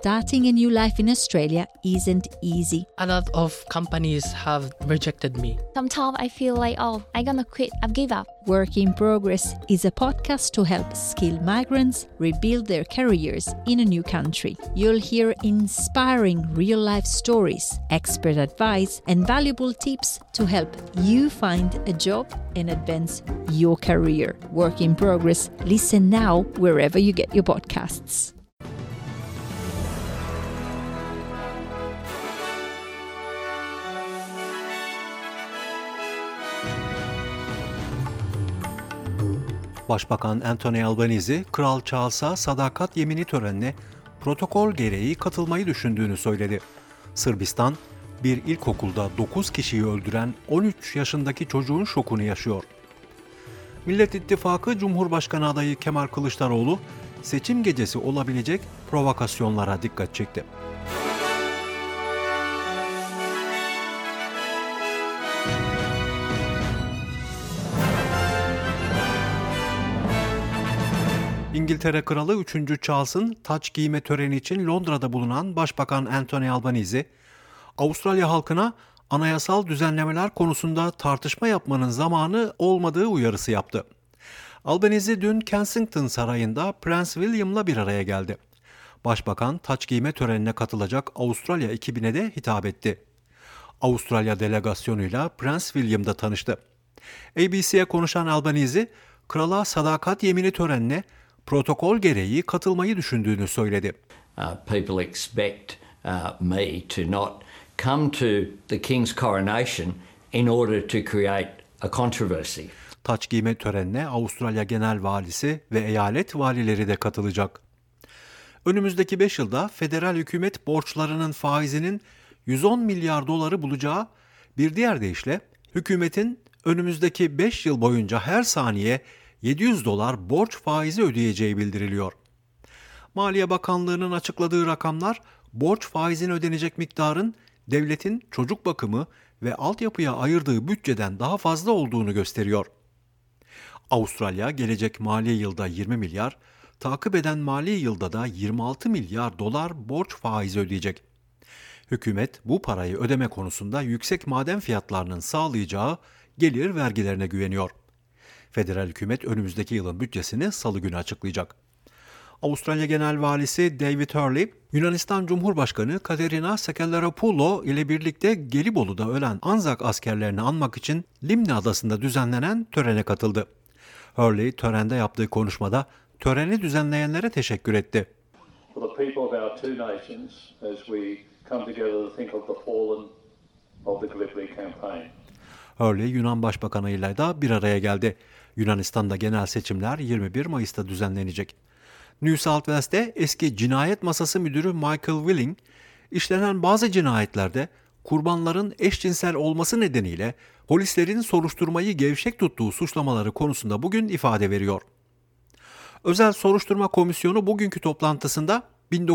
starting a new life in Australia isn't easy. A lot of companies have rejected me. Sometimes I feel like, I'm gonna quit, I've give up. Work in Progress is a podcast to help skilled migrants rebuild their careers in a new country. You'll hear inspiring real-life stories, expert advice, and valuable tips to help you find a job and advance your career. Work in Progress. Listen now wherever you get your podcasts. Başbakan Anthony Albanese, Kral Charles'a sadakat yemini törenine protokol gereği katılmayı düşündüğünü söyledi. Sırbistan, bir ilkokulda 9 kişiyi öldüren 13 yaşındaki çocuğun şokunu yaşıyor. Millet İttifakı Cumhurbaşkanı adayı Kemal Kılıçdaroğlu, seçim gecesi olabilecek provokasyonlara dikkat çekti. İngiltere Kralı 3. Charles'ın taç giyme töreni için Londra'da bulunan Başbakan Anthony Albanese, Avustralya halkına anayasal düzenlemeler konusunda tartışma yapmanın zamanı olmadığı uyarısı yaptı. Albanese dün Kensington Sarayı'nda Prens William'la bir araya geldi. Başbakan taç giyme törenine katılacak Avustralya ekibine de hitap etti. Avustralya delegasyonuyla Prens William'da tanıştı. ABC'ye konuşan Albanese, krala sadakat yemini törenine protokol gereği katılmayı düşündüğünü söyledi. People expect me to not come to the King's coronation in order to create a controversy. Taç giyme törenine Avustralya Genel Valisi ve eyalet valileri de katılacak. Önümüzdeki 5 yılda federal hükümet borçlarının faizinin 110 milyar doları bulacağı, bir diğer deyişle hükümetin önümüzdeki 5 yıl boyunca her saniye 700 dolar borç faizi ödeyeceği bildiriliyor. Maliye Bakanlığı'nın açıkladığı rakamlar, borç faizine ödenecek miktarın devletin çocuk bakımı ve altyapıya ayırdığı bütçeden daha fazla olduğunu gösteriyor. Avustralya gelecek mali yılda 20 milyar, takip eden mali yılda da 26 milyar dolar borç faizi ödeyecek. Hükümet bu parayı ödeme konusunda yüksek maden fiyatlarının sağlayacağı gelir vergilerine güveniyor. Federal hükümet önümüzdeki yılın bütçesini Salı günü açıklayacak. Avustralya Genel Valisi David Hurley, Yunanistan Cumhurbaşkanı Katerina Sakellaropoulou ile birlikte Gelibolu'da ölen Anzak askerlerini anmak için Limni Adası'nda düzenlenen törene katıldı. Hurley, törende yaptığı konuşmada töreni düzenleyenlere teşekkür etti. For the people of our two nations as we come together to think of the fallen of the Gallipoli campaign. Hurley, Yunan Başbakanı ile de bir araya geldi. Yunanistan'da genel seçimler 21 Mayıs'ta düzenlenecek. New South Wales'te eski cinayet masası müdürü Michael Willing, işlenen bazı cinayetlerde kurbanların eşcinsel olması nedeniyle polislerin soruşturmayı gevşek tuttuğu suçlamaları konusunda bugün ifade veriyor. Özel Soruşturma Komisyonu bugünkü toplantısında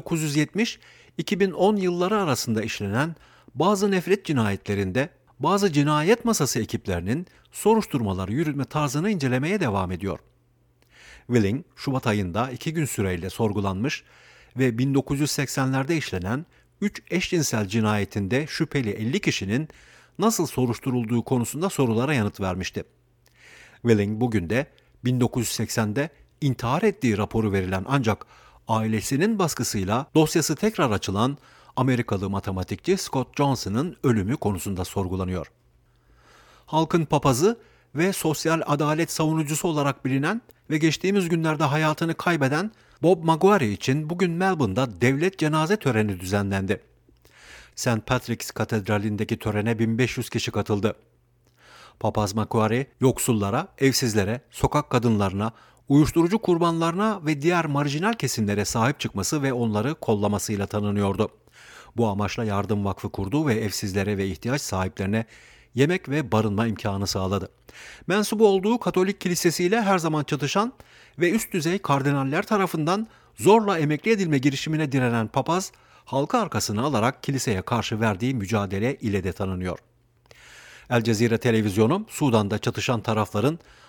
1970-2010 yılları arasında işlenen bazı nefret cinayetlerinde bazı cinayet masası ekiplerinin soruşturmaları yürütme tarzını incelemeye devam ediyor. Willing, Şubat ayında 2 gün süreyle sorgulanmış ve 1980'lerde işlenen 3 eşcinsel cinayetinde şüpheli 50 kişinin nasıl soruşturulduğu konusunda sorulara yanıt vermişti. Willing bugün de 1980'de intihar ettiği raporu verilen ancak ailesinin baskısıyla dosyası tekrar açılan Amerikalı matematikçi Scott Johnson'ın ölümü konusunda sorgulanıyor. Halkın papazı ve sosyal adalet savunucusu olarak bilinen ve geçtiğimiz günlerde hayatını kaybeden Bob Maguire için bugün Melbourne'da devlet cenaze töreni düzenlendi. St. Patrick's Katedrali'ndeki törene 1500 kişi katıldı. Papaz Maguire, yoksullara, evsizlere, sokak kadınlarına, uyuşturucu kurbanlarına ve diğer marjinal kesimlere sahip çıkması ve onları kollamasıyla tanınıyordu. Bu amaçla Yardım Vakfı kurdu ve evsizlere ve ihtiyaç sahiplerine yemek ve barınma imkanı sağladı. Mensubu olduğu Katolik kilisesiyle her zaman çatışan ve üst düzey kardinaller tarafından zorla emekli edilme girişimine direnen papaz, halka arkasını alarak kiliseye karşı verdiği mücadele ile de tanınıyor. El Cezire televizyonu, Sudan'da çatışan tarafların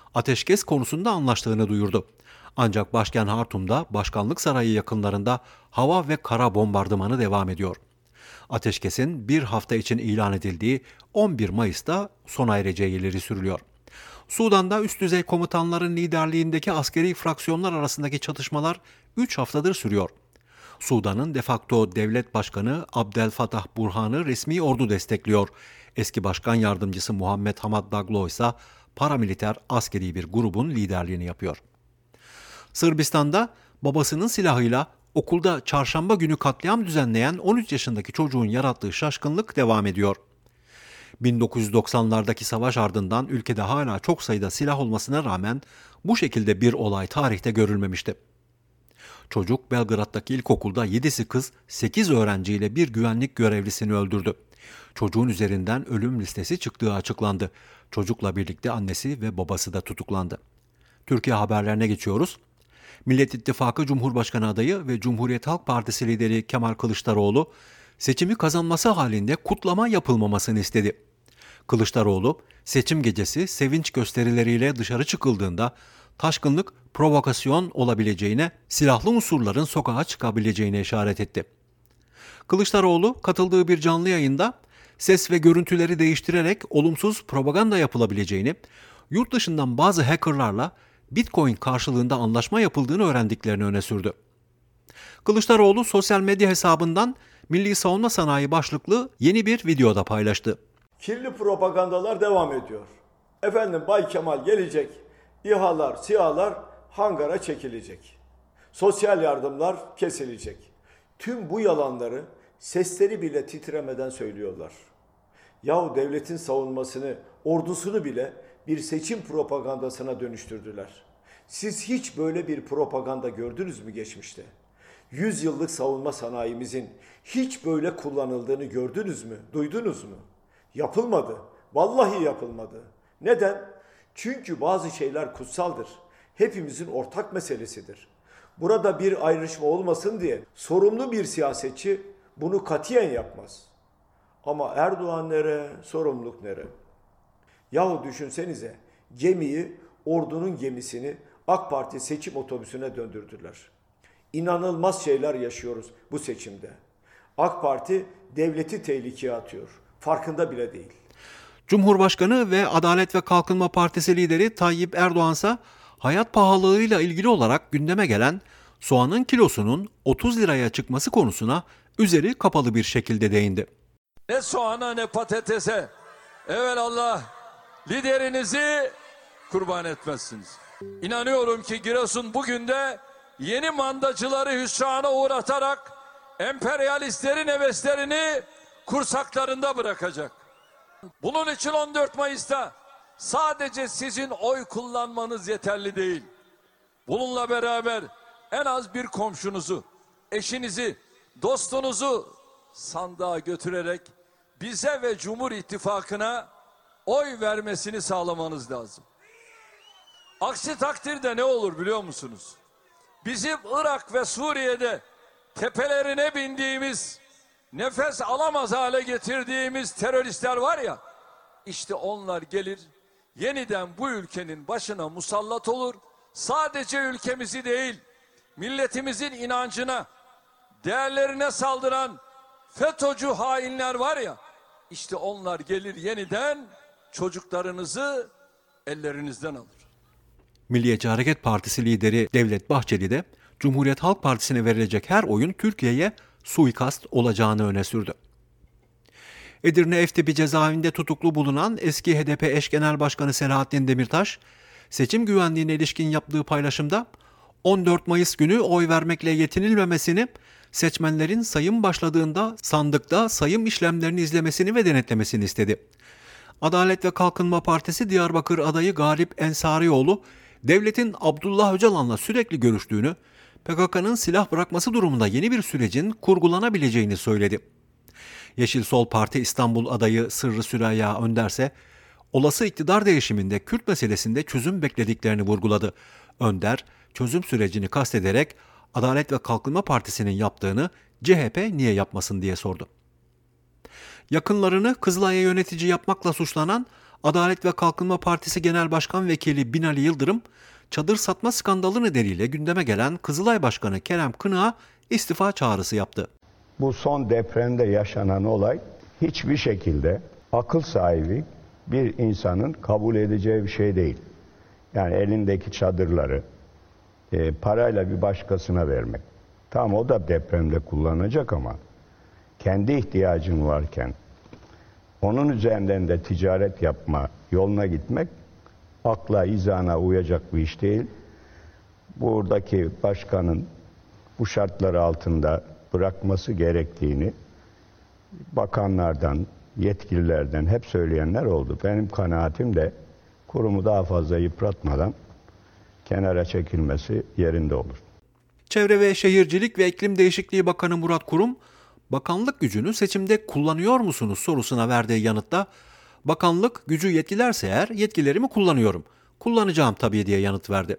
ateşkes konusunda anlaştığını duyurdu. Ancak başkent Hartum'da Başkanlık Sarayı yakınlarında hava ve kara bombardımanı devam ediyor. Ateşkesin bir hafta için ilan edildiği 11 Mayıs'ta sona ereceği ileri sürülüyor. Sudan'da üst düzey komutanların liderliğindeki askeri fraksiyonlar arasındaki çatışmalar 3 haftadır sürüyor. Sudan'ın de facto devlet başkanı Abdel Fattah Burhan'ı resmi ordu destekliyor. Eski başkan yardımcısı Muhammed Hamad Daglo ise paramiliter askeri bir grubun liderliğini yapıyor. Sırbistan'da babasının silahıyla okulda çarşamba günü katliam düzenleyen 13 yaşındaki çocuğun yarattığı şaşkınlık devam ediyor. 1990'lardaki savaş ardından ülkede hala çok sayıda silah olmasına rağmen bu şekilde bir olay tarihte görülmemişti. Çocuk Belgrad'daki ilkokulda 7'si kız, 8 öğrenciyle bir güvenlik görevlisini öldürdü. Çocuğun üzerinden ölüm listesi çıktığı açıklandı. Çocukla birlikte annesi ve babası da tutuklandı. Türkiye haberlerine geçiyoruz. Millet İttifakı Cumhurbaşkanı adayı ve Cumhuriyet Halk Partisi lideri Kemal Kılıçdaroğlu, seçimi kazanması halinde kutlama yapılmamasını istedi. Kılıçdaroğlu, seçim gecesi sevinç gösterileriyle dışarı çıkıldığında taşkınlık, provokasyon olabileceğine, silahlı unsurların sokağa çıkabileceğine işaret etti. Kılıçdaroğlu katıldığı bir canlı yayında ses ve görüntüleri değiştirerek olumsuz propaganda yapılabileceğini, yurt dışından bazı hackerlarla Bitcoin karşılığında anlaşma yapıldığını öğrendiklerini öne sürdü. Kılıçdaroğlu sosyal medya hesabından Milli Savunma Sanayi başlıklı yeni bir videoda paylaştı. Kirli propagandalar devam ediyor. Efendim Bay Kemal gelecek, İHA'lar, SİHA'lar hangara çekilecek. Sosyal yardımlar kesilecek. Tüm bu yalanları sesleri bile titremeden söylüyorlar. Yahu devletin savunmasını, ordusunu bile bir seçim propagandasına dönüştürdüler. Siz hiç böyle bir propaganda gördünüz mü geçmişte? 100 yıllık savunma sanayimizin hiç böyle kullanıldığını gördünüz mü, duydunuz mu? Yapılmadı. Vallahi yapılmadı. Neden? Çünkü bazı şeyler kutsaldır. Hepimizin ortak meselesidir. Burada bir ayrışma olmasın diye sorumlu bir siyasetçi bunu katiyen yapmaz. Ama Erdoğan nere, sorumluluk nere? Yahu düşünsenize, gemiyi, ordunun gemisini AK Parti seçim otobüsüne döndürdüler. İnanılmaz şeyler yaşıyoruz bu seçimde. AK Parti devleti tehlikeye atıyor. Farkında bile değil. Cumhurbaşkanı ve Adalet ve Kalkınma Partisi lideri Tayyip Erdoğan ise hayat pahalılığıyla ilgili olarak gündeme gelen soğanın kilosunun 30 liraya çıkması konusuna üzeri kapalı bir şekilde değindi. Ne soğana ne patatese evelallah liderinizi kurban etmezsiniz. İnanıyorum ki Giresun bugün de yeni mandacıları hüsrana uğratarak emperyalistlerin heveslerini kursaklarında bırakacak. Bunun için 14 Mayıs'ta sadece sizin oy kullanmanız yeterli değil. Bununla beraber en az bir komşunuzu, eşinizi, dostunuzu sandığa götürerek bize ve Cumhur İttifakı'na oy vermesini sağlamanız lazım. Aksi takdirde ne olur biliyor musunuz? Bizim Irak ve Suriye'de tepelerine bindiğimiz, nefes alamaz hale getirdiğimiz teröristler var ya, işte onlar gelir, yeniden bu ülkenin başına musallat olur. Sadece ülkemizi değil, milletimizin inancına, değerlerine saldıran FETÖ'cü hainler var ya, işte onlar gelir yeniden çocuklarınızı ellerinizden alır. Milliyetçi Hareket Partisi lideri Devlet Bahçeli de Cumhuriyet Halk Partisi'ne verilecek her oyun Türkiye'ye suikast olacağını öne sürdü. Edirne Eftepi cezaevinde tutuklu bulunan eski HDP eş genel başkanı Selahattin Demirtaş, seçim güvenliğine ilişkin yaptığı paylaşımda 14 Mayıs günü oy vermekle yetinilmemesini, seçmenlerin sayım başladığında sandıkta sayım işlemlerini izlemesini ve denetlemesini istedi. Adalet ve Kalkınma Partisi Diyarbakır adayı Galip Ensarioğlu, devletin Abdullah Öcalan'la sürekli görüştüğünü, PKK'nın silah bırakması durumunda yeni bir sürecin kurgulanabileceğini söyledi. Yeşil Sol Parti İstanbul adayı Sırrı Süreyya Önder ise olası iktidar değişiminde Kürt meselesinde çözüm beklediklerini vurguladı. Önder, çözüm sürecini kastederek Adalet ve Kalkınma Partisi'nin yaptığını CHP niye yapmasın diye sordu. Yakınlarını Kızılay'a yönetici yapmakla suçlanan Adalet ve Kalkınma Partisi Genel Başkan Vekili Binali Yıldırım, çadır satma skandalı nedeniyle gündeme gelen Kızılay Başkanı Kerem Kınık'a istifa çağrısı yaptı. Bu son depremde yaşanan olay hiçbir şekilde akıl sahibi bir insanın kabul edeceği bir şey değil. Yani elindeki çadırları parayla bir başkasına vermek. Tamam, o da depremde kullanacak ama kendi ihtiyacın varken onun üzerinden de ticaret yapma yoluna gitmek akla, izana uyacak bir iş değil. Buradaki başkanın bu şartlar altında bırakması gerektiğini bakanlardan, yetkililerden hep söyleyenler oldu. Benim kanaatim de kurumu daha fazla yıpratmadan kenara çekilmesi yerinde olur. Çevre ve Şehircilik ve İklim Değişikliği Bakanı Murat Kurum, bakanlık gücünü seçimde kullanıyor musunuz sorusuna verdiği yanıtta, bakanlık gücü yetkilerse eğer yetkilerimi kullanıyorum, kullanacağım tabii diye yanıt verdi.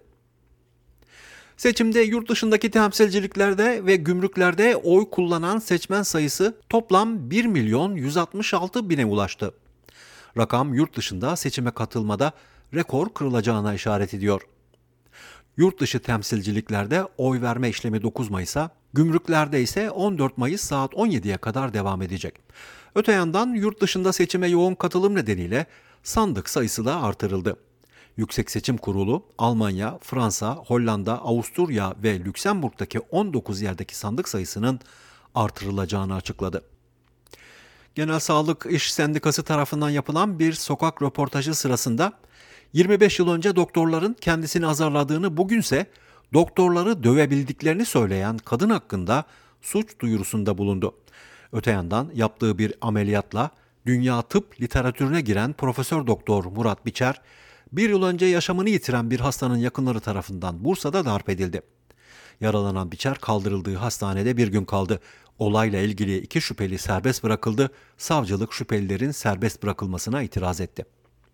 Seçimde yurt dışındaki temsilciliklerde ve gümrüklerde oy kullanan seçmen sayısı toplam 1.166.000'e ulaştı. Rakam yurt dışında seçime katılmada rekor kırılacağına işaret ediyor. Yurt dışı temsilciliklerde oy verme işlemi 9 Mayıs'a, gümrüklerde ise 14 Mayıs saat 17'ye kadar devam edecek. Öte yandan yurt dışında seçime yoğun katılım nedeniyle sandık sayısı da artırıldı. Yüksek Seçim Kurulu, Almanya, Fransa, Hollanda, Avusturya ve Lüksemburg'daki 19 yerdeki sandık sayısının artırılacağını açıkladı. Genel Sağlık İş Sendikası tarafından yapılan bir sokak röportajı sırasında 25 yıl önce doktorların kendisini azarladığını, bugünse doktorları dövebildiklerini söyleyen kadın hakkında suç duyurusunda bulundu. Öte yandan yaptığı bir ameliyatla dünya tıp literatürüne giren Profesör Doktor Murat Biçer, bir yıl önce yaşamını yitiren bir hastanın yakınları tarafından Bursa'da darp edildi. Yaralanan Biçer kaldırıldığı hastanede bir gün kaldı. Olayla ilgili 2 şüpheli serbest bırakıldı. Savcılık şüphelilerin serbest bırakılmasına itiraz etti.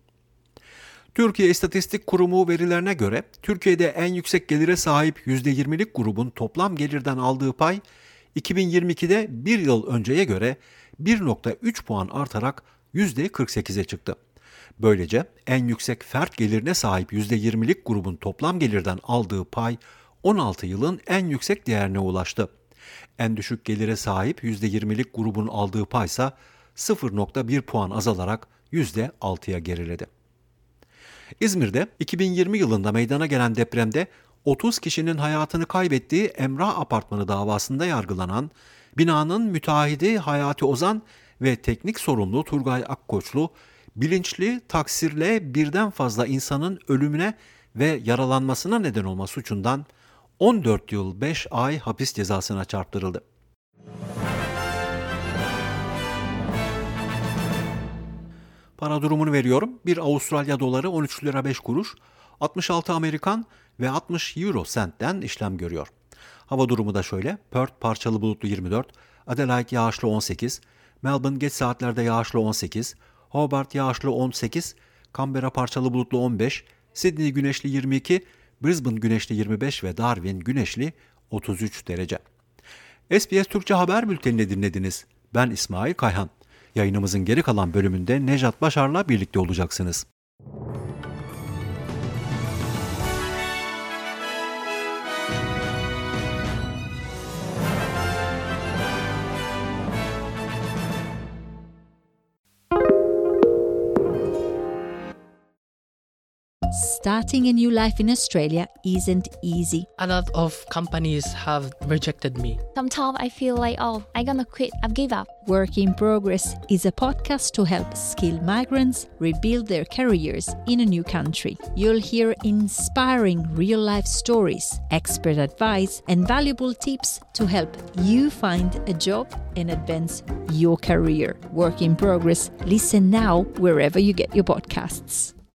Türkiye İstatistik Kurumu verilerine göre Türkiye'de en yüksek gelire sahip %20'lik grubun toplam gelirden aldığı pay 2022'de bir yıl önceye göre 1.3 puan artarak %48'e çıktı. Böylece en yüksek fert gelirine sahip %20'lik grubun toplam gelirden aldığı pay 16 yılın en yüksek değerine ulaştı. En düşük gelire sahip %20'lik grubun aldığı paysa 0.1 puan azalarak %6'ya geriledi. İzmir'de 2020 yılında meydana gelen depremde 30 kişinin hayatını kaybettiği Emrah Apartmanı davasında yargılanan binanın müteahhidi Hayati Ozan ve teknik sorumlu Turgay Akkoçlu, bilinçli taksirle birden fazla insanın ölümüne ve yaralanmasına neden olma suçundan 14 yıl 5 ay hapis cezasına çarptırıldı. Para durumunu veriyorum. Bir Avustralya doları 13 lira 5 kuruş, 66 Amerikan ve 60 Euro sentten işlem görüyor. Hava durumu da şöyle: Perth parçalı bulutlu 24, Adelaide yağışlı 18, Melbourne geç saatlerde yağışlı 18, Hobart yağışlı 18, Canberra parçalı bulutlu 15, Sydney güneşli 22, Brisbane güneşli 25 ve Darwin güneşli 33 derece. SBS Türkçe Haber Bülteni'ni dinlediniz. Ben İsmail Kayhan. Yayınımızın geri kalan bölümünde Nejat Başar'la birlikte olacaksınız. Starting a new life in Australia isn't easy. A lot of companies have rejected me. Sometimes I feel like, I'm gonna quit, I've give up. Work in Progress is a podcast to help skilled migrants rebuild their careers in a new country. You'll hear inspiring real-life stories, expert advice, and valuable tips to help you find a job and advance your career. Work in Progress. Listen now wherever you get your podcasts.